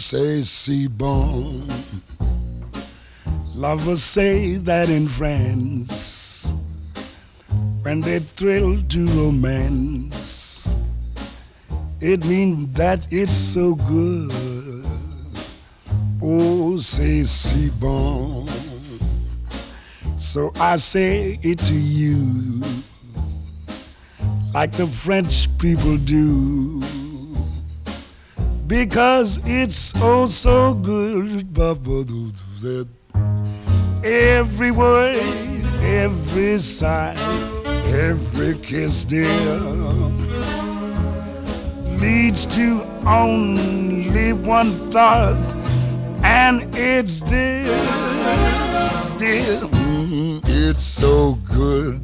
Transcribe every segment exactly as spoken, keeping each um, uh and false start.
say c'est bon. Lovers say that in France when they thrill to romance, it means that it's so good. Oh, c'est si bon. So I say it to you like the French people do, because it's oh so good. Every word, every sigh, every kiss, dear, leads to only one thought, and it's this, dear. Mm, it's so good,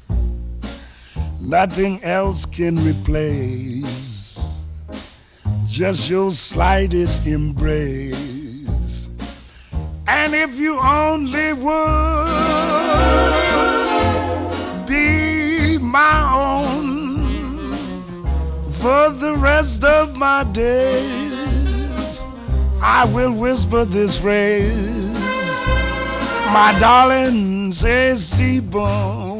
nothing else can replace just your slightest embrace. And if you only would be my own for the rest of my days, I will whisper this phrase, my darling, c'est si bon.